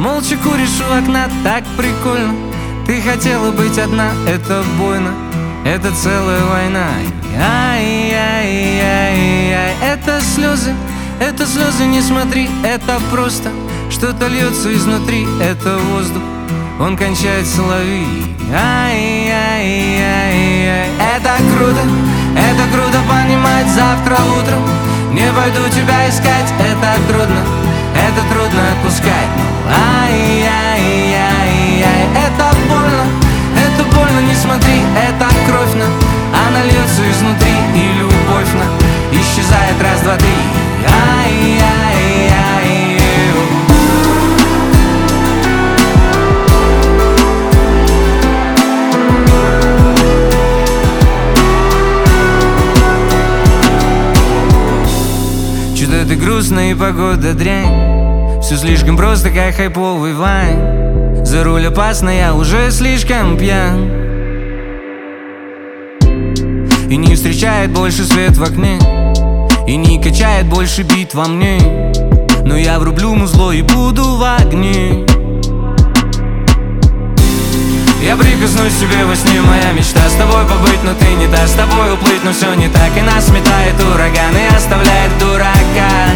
Молча куришь у окна, так прикольно. Ты хотела быть одна, это больно. Это целая война. Ай-яй-яй-яй. Это слезы, не смотри. Это просто что-то льется изнутри. Это воздух, он кончает соловей. Ай-яй-яй-яй. Это круто понимать завтра утром. Не пойду тебя искать, это трудно отпускать. Ай-яй-яй-яй. Это больно, не смотри. Это кровь, она льется изнутри. И любовь исчезает раз, два, три. Ай-яй-яй. Что-то ты грустная и погода дрянь. Все слишком просто, как хайповый вайн. За руль опасно, я уже слишком пьян. И не встречает больше свет в окне, и не качает больше бит во мне. Но я врублю музло и буду в огне. Я прикоснусь тебе во сне, моя мечта с тобой побыть, но ты не та, с тобой уплыть, но все не так. И нас сметает ураган и оставляет дурака.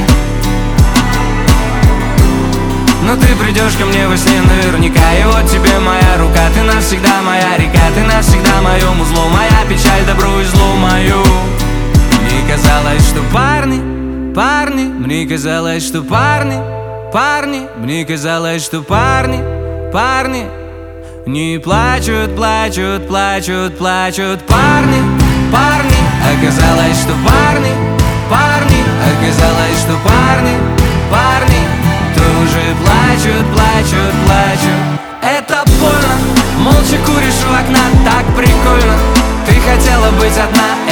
Но ты придешь ко мне во сне наверняка. И вот тебе моя рука, ты навсегда моя река. Ты навсегда мое музло, моя печаль, добро и зло мою. Мне казалось, что парни, мне казалось, что парни, мне казалось, что парни не плачут, плачут. Парни, оказалось, что парни, оказалось, что парни тоже плачут. Это больно, молча куришь у окна, так прикольно. Ты хотела быть одна,